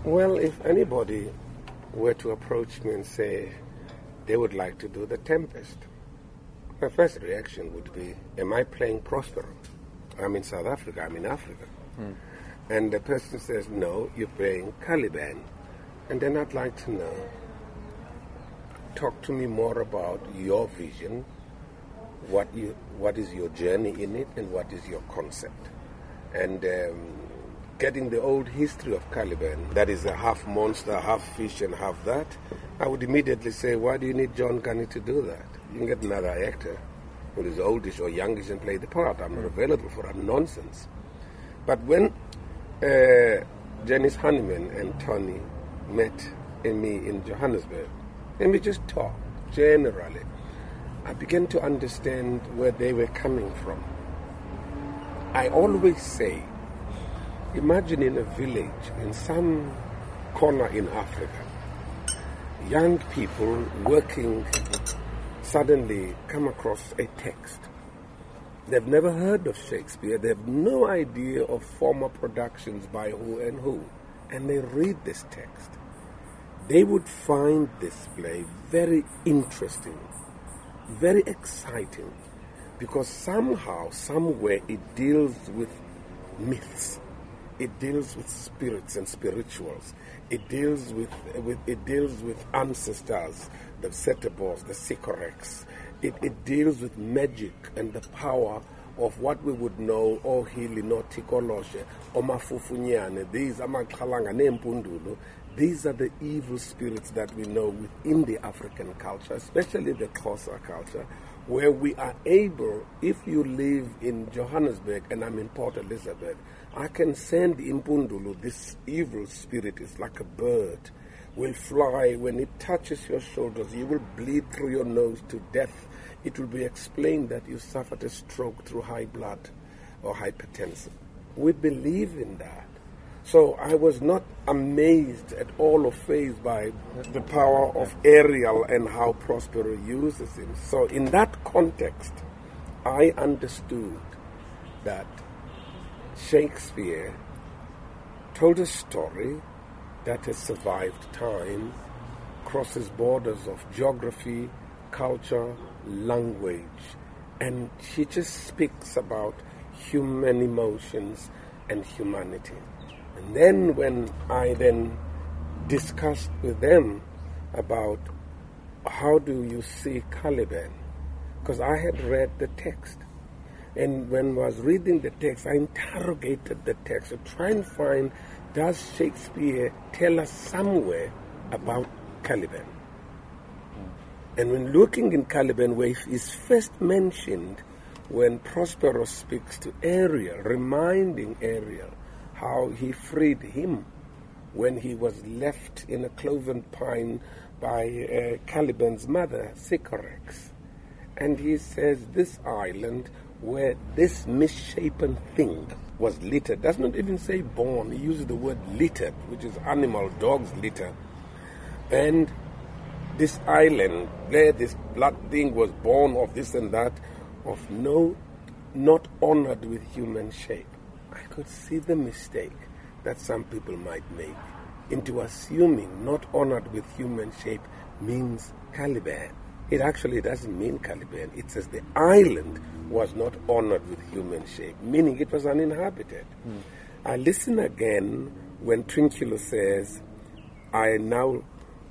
Well, if anybody were to approach me and say they would like to do The Tempest, my first reaction would be, am I playing Prospero? I'm in South Africa, I'm in Africa. And the person says, no, you're playing Caliban. And then I'd like to know, talk to me more about your vision, what is your journey in it, and what is your concept. And getting the old history of Caliban, that is a half monster, half fish, and half that, I would immediately say, why do you need John Gunny to do that? You can get another actor who is oldish or youngish and play the part. I'm not available for that nonsense. But when Janice Honeyman and Tony met me in Johannesburg, and we just talked generally, I began to understand where they were coming from. I always say, imagine in a village, in some corner in Africa, young people working suddenly come across a text. They've never heard of Shakespeare. They have no idea of former productions by who and who. And they read this text. They would find this play very interesting, very exciting, because somehow, somewhere, it deals with myths. It deals with spirits and spirituals. It deals with ancestors, the Setebos, the Sycorax. It deals with magic and the power of what we would know, Ohili, no Tikoloshe, Omafufunyane, these Amakhalanga, Nempundulu. These are the evil spirits that we know within the African culture, especially the Xhosa culture, where we are able, if you live in Johannesburg and I'm in Port Elizabeth, I can send Impundulu, this evil spirit is like a bird, will fly. When it touches your shoulders, you will bleed through your nose to death. It will be explained that you suffered a stroke through high blood or hypertension. We believe in that. So I was not amazed at all or fazed by the power of Ariel and how Prospero uses him. So in that context, I understood that Shakespeare told a story that has survived time, crosses borders of geography, culture, language, and she just speaks about human emotions and humanity. And then when I then discussed with them about how do you see Caliban, because I had read the text. And when I was reading the text, I interrogated the text to try and find, does Shakespeare tell us somewhere about Caliban? And when looking in Caliban, where he is first mentioned, when Prospero speaks to Ariel, reminding Ariel how he freed him when he was left in a cloven pine by Caliban's mother, Sycorax. And he says this island where this misshapen thing was littered, does not even say born, he uses the word littered, which is animal, dog's litter. And this island, where this blood thing was born of this and that, of not honored with human shape. I could see the mistake that some people might make into assuming not honored with human shape means Caliban. It actually doesn't mean Caliban. It says the island was not honored with human shape, meaning it was uninhabited. I listen again when Trinculo says, I now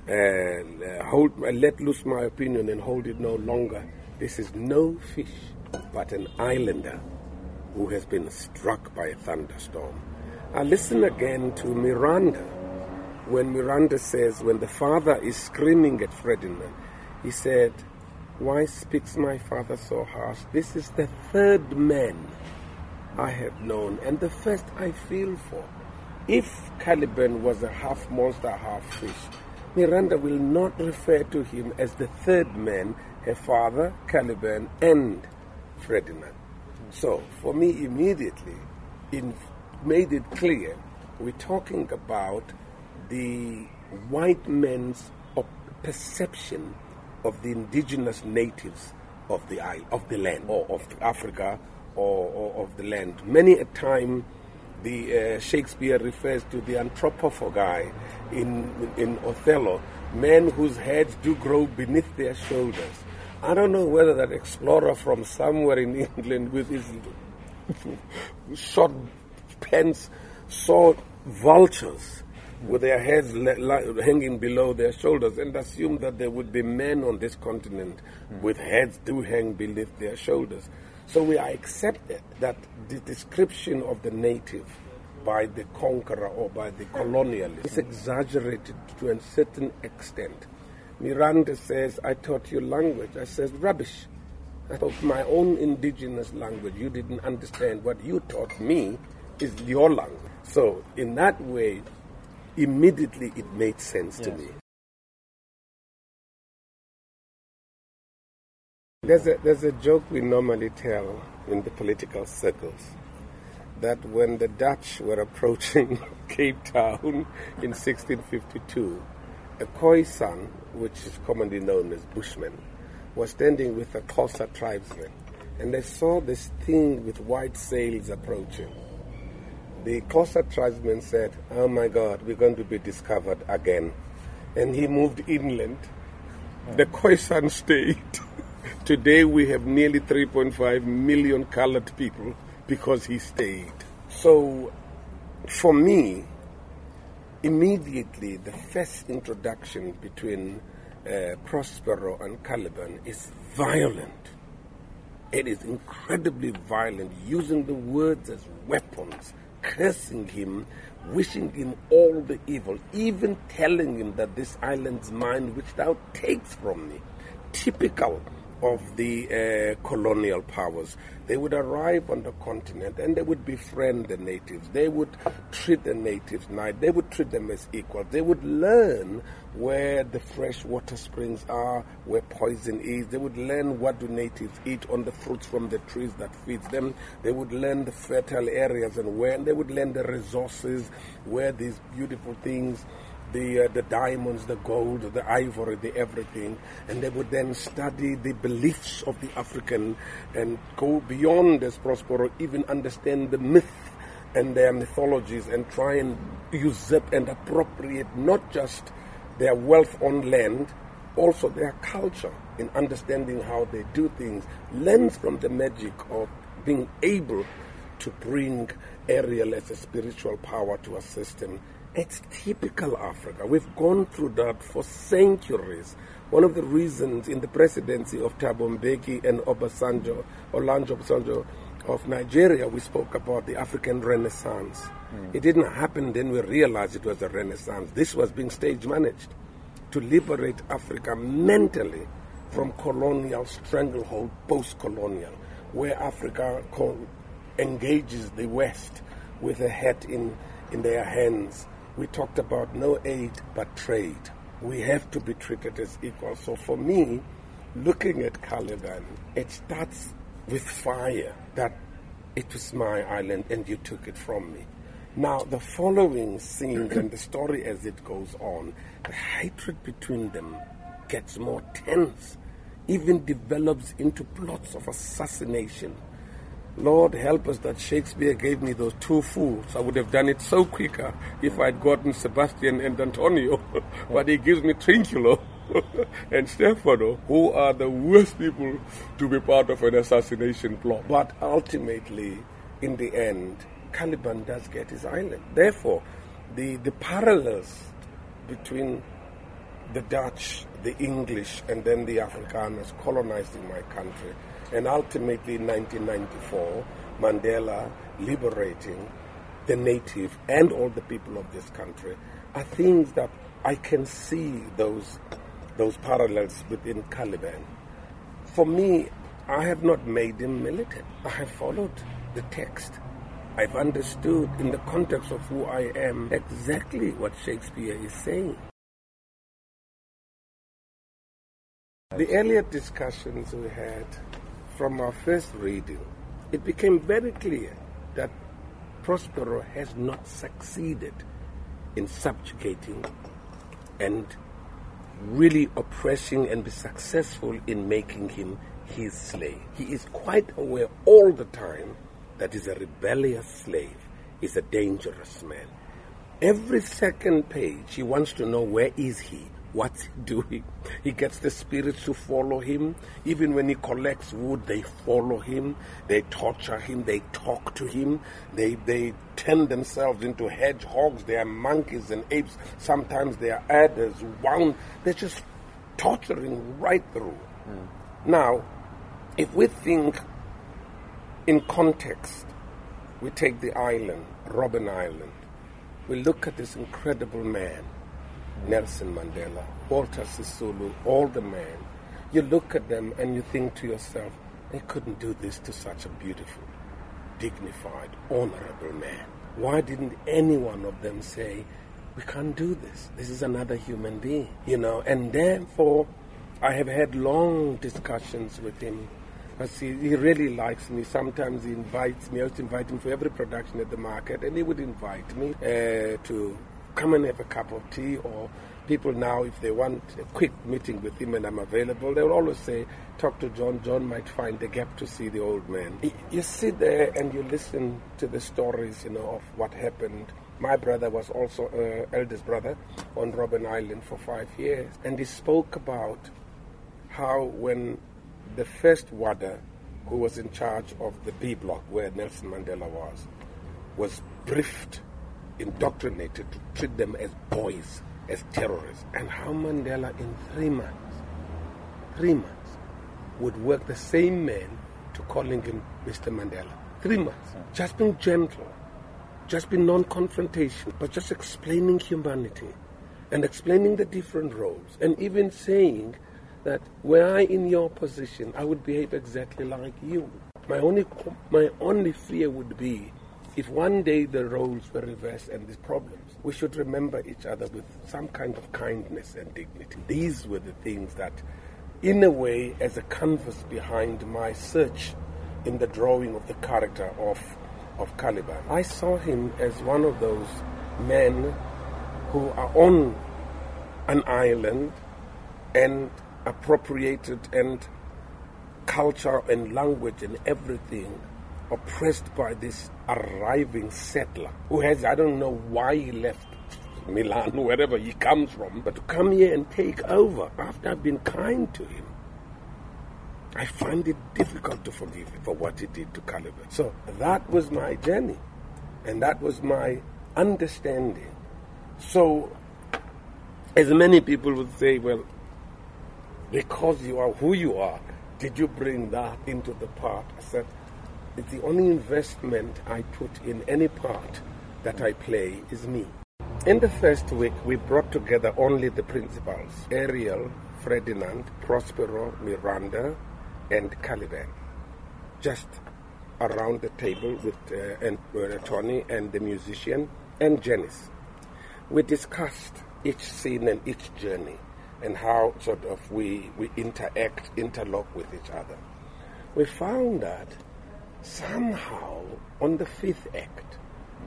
let loose my opinion and hold it no longer. This is no fish, but an islander who has been struck by a thunderstorm. I listen again to Miranda, when Miranda says, when the father is screaming at Ferdinand, he said, why speaks my father so harsh? This is the third man I have known, and the first I feel for. If Caliban was a half monster, half fish, Miranda will not refer to him as the third man, her father, Caliban, and Ferdinand. So, for me, immediately, it made it clear we're talking about the white man's perception of the indigenous natives of the island, of the land, or of Africa, or of the land. Many a time, Shakespeare refers to the anthropophagi in Othello, men whose heads do grow beneath their shoulders. I don't know whether that explorer from somewhere in England with his short pence saw vultures with their heads hanging below their shoulders and assumed that there would be men on this continent with heads do hang beneath their shoulders. So we are accepted that the description of the native by the conqueror or by the colonialist is exaggerated to a certain extent. Miranda says, I taught you language. I says, rubbish. I taught my own indigenous language. You didn't understand. What you taught me is your language. So in that way, immediately it made sense to me. There's a joke we normally tell in the political circles, that when the Dutch were approaching Cape Town in 1652, a Khoisan, which is commonly known as Bushman, was standing with the Xhosa tribesmen, and they saw this thing with white sails approaching. The Xhosa tribesmen said, oh my God, we're going to be discovered again. And he moved inland. The Khoisan stayed. Today we have nearly 3.5 million colored people because he stayed. So for me, immediately the first introduction between Prospero and Caliban is violent. It is incredibly violent, using the words as weapons, cursing him, wishing him all the evil, even telling him that this island's mine which thou takes from me. Typical of the colonial powers. They would arrive on the continent and they would befriend the natives. They would treat the natives nice. They would treat them as equals. They would learn where the fresh water springs are, where poison is. They would learn what do natives eat on the fruits from the trees that feeds them. They would learn the fertile areas and where, and they would learn the resources, where these beautiful things, the diamonds, the gold, the ivory, the everything, and they would then study the beliefs of the African and go beyond, as Prospero, even understand the myth and their mythologies and try and usurp and appropriate not just their wealth on land, also their culture in understanding how they do things, learns from the magic of being able to bring Ariel as a spiritual power to assist him. It's typical Africa. We've gone through that for centuries. One of the reasons in the presidency of Thabo Mbeki and Olanjo Obasanjo of Nigeria, we spoke about the African Renaissance. It didn't happen, then we realized it was a Renaissance. This was being stage managed to liberate Africa mentally from colonial stranglehold, post-colonial, where Africa engages the West with a hat in their hands. We talked about no aid but trade. We have to be treated as equals. So for me, looking at Caliban, it starts with fire, that it was my island and you took it from me. Now, the following scenes and the story as it goes on, the hatred between them gets more tense, even develops into plots of assassination. Lord, help us that Shakespeare gave me those two fools. I would have done it so quicker if I'd gotten Sebastian and Antonio. But he gives me Trinculo and Stefano, who are the worst people to be part of an assassination plot. But ultimately, in the end, Caliban does get his island. Therefore, the parallels between the Dutch, the English, and then the Afrikaners colonizing my country, and ultimately in 1994, Mandela liberating the native and all the people of this country, are things that I can see those parallels within Caliban. For me, I have not made him militant. I have followed the text. I've understood in the context of who I am exactly what Shakespeare is saying. The earlier discussions we had from our first reading, it became very clear that Prospero has not succeeded in subjugating and really oppressing and be successful in making him his slave. He is quite aware all the time that he's a rebellious slave. is a dangerous man. Every second page, he wants to know where is he, what's he doing. He gets the spirits to follow him. Even when he collects wood, they follow him. They torture him. They talk to him. They turn themselves into hedgehogs. They are monkeys and apes. Sometimes they are adders, wound. They're just torturing right through. Now, if we think in context, we take the island, Robben Island. We look at this incredible man, Nelson Mandela, Walter Sisulu, all the men. You look at them and you think to yourself, they couldn't do this to such a beautiful, dignified, honorable man. Why didn't any one of them say, we can't do this. This is another human being, And therefore, I have had long discussions with him. He really likes me. Sometimes he invites me. I used to invite him for every production at the market, and he would invite me to come and have a cup of tea. Or people now, if they want a quick meeting with him and I'm available, they will always say, talk to John. John might find a gap to see the old man. You sit there and you listen to the stories, of what happened. My brother was also eldest brother on Robben Island for 5 years, and he spoke about how when the first Wada, who was in charge of the B block where Nelson Mandela was briefed, indoctrinated to treat them as boys, as terrorists. And how Mandela in 3 months, would work the same man to calling him Mr. Mandela. 3 months. Just being gentle, just being non-confrontational, but just explaining humanity and explaining the different roles, and even saying that were I in your position, I would behave exactly like you. My only fear would be if one day the roles were reversed and these problems, we should remember each other with some kind of kindness and dignity. These were the things that, in a way, as a canvas behind my search in the drawing of the character of Caliban, I saw him as one of those men who are on an island and appropriated and culture and language and everything, oppressed by this arriving settler who has, I don't know why he left Milan, wherever he comes from, but to come here and take over after I've been kind to him. I find it difficult to forgive him for what he did to Caliban. So that was my journey, and that was my understanding. So, as many people would say, well, because you are who you are, did you bring that into the part? I said, it's the only investment I put in any part that I play is me. In the first week, we brought together only the principals, Ariel, Ferdinand, Prospero, Miranda, and Caliban, just around the table with Tony and the musician and Janice. We discussed each scene and each journey, and how sort of we interlock with each other. We found that somehow on the 5th act,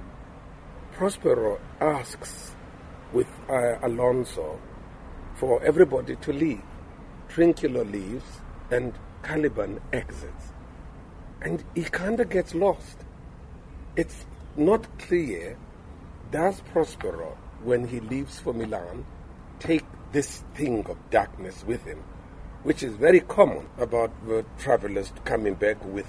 Prospero asks with Alonso for everybody to leave. Trinculo leaves and Caliban exits. And he kind of gets lost. It's not clear, does Prospero, when he leaves for Milan, take this thing of darkness with him, which is very common about travelers coming back with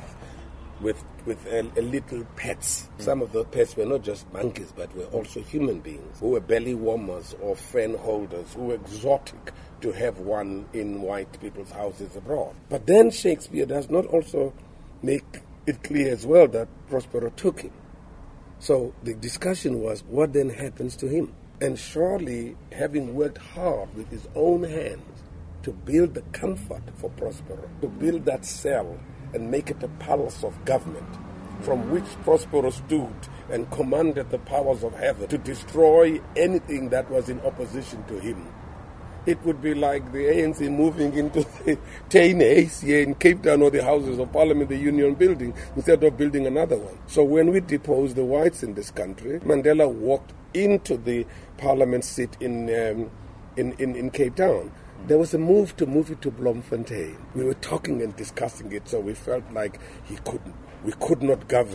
a little pets. Some of the pets were not just monkeys, but were also human beings who were belly warmers or fan holders, who were exotic to have one in white people's houses abroad. But then Shakespeare does not also make it clear as well that Prospero took him. So the discussion was, what then happens to him? And surely, having worked hard with his own hands to build the comfort for Prospero, to build that cell and make it a palace of government from which Prospero stood and commanded the powers of heaven to destroy anything that was in opposition to him. It would be like the ANC moving into the Taine's here in Cape Town or the Houses of Parliament, the Union building, instead of building another one. So when we deposed the whites in this country, Mandela walked into the Parliament seat in Cape Town. There was a move to move it to Bloemfontein. We were talking and discussing it, so we felt like we could not govern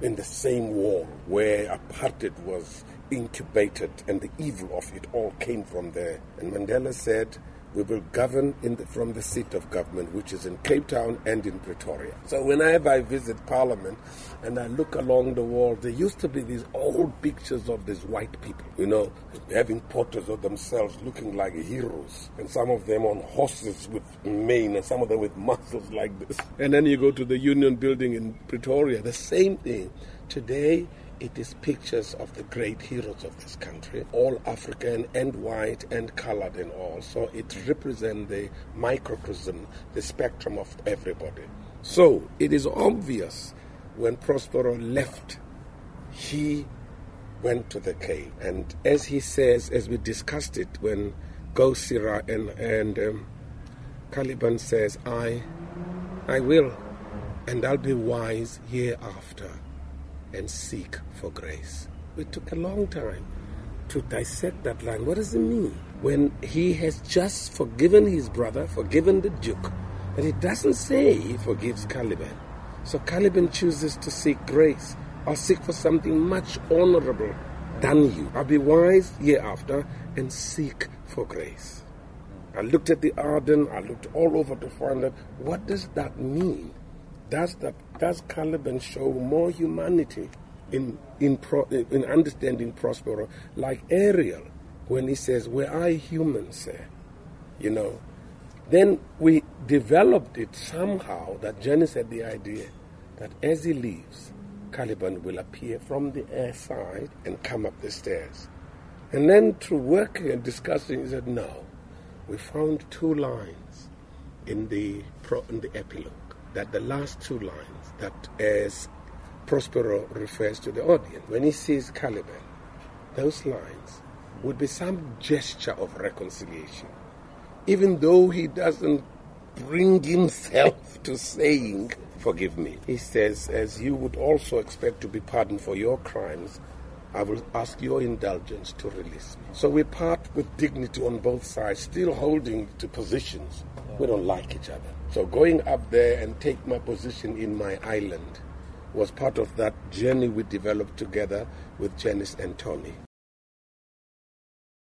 in the same wall where apartheid was incubated and the evil of it all came from there. And Mandela said, we will govern from the seat of government, which is in Cape Town and in Pretoria. So whenever I visit Parliament and I look along the wall, there used to be these old pictures of these white people, having portraits of themselves looking like heroes. And some of them on horses with mane and some of them with muscles like this. And then you go to the Union Building in Pretoria, the same thing. Today, it is pictures of the great heroes of this country, all African and white and colored and all. So it represents the microcosm, the spectrum of everybody. So it is obvious when Prospero left, he went to the cave. And as he says, as we discussed it, when Gosira and Caliban says, I will, and I'll be wise hereafter and seek for grace. It took a long time to dissect that line. What does it mean? When he has just forgiven his brother, forgiven the Duke, but it doesn't say he forgives Caliban. So Caliban chooses to seek grace. I'll seek for something much honorable than you. I'll be wise hereafter and seek for grace. I looked at the Arden, I looked all over to find out, what does that mean? Does Caliban show more humanity in understanding Prospero, like Ariel, when he says, where are humans, sir? Then we developed it somehow that Janice had the idea that as he leaves, Caliban will appear from the air side and come up the stairs. And then through working and discussing, he said, no, we found two lines in the epilogue. That the last two lines, that as Prospero refers to the audience, when he sees Caliban, those lines would be some gesture of reconciliation. Even though he doesn't bring himself to saying, forgive me. He says, as you would also expect to be pardoned for your crimes, I will ask your indulgence to release me. So we part with dignity on both sides, still holding to positions. We don't like each other. So going up there and take my position in my island was part of that journey we developed together with Janice and Tony.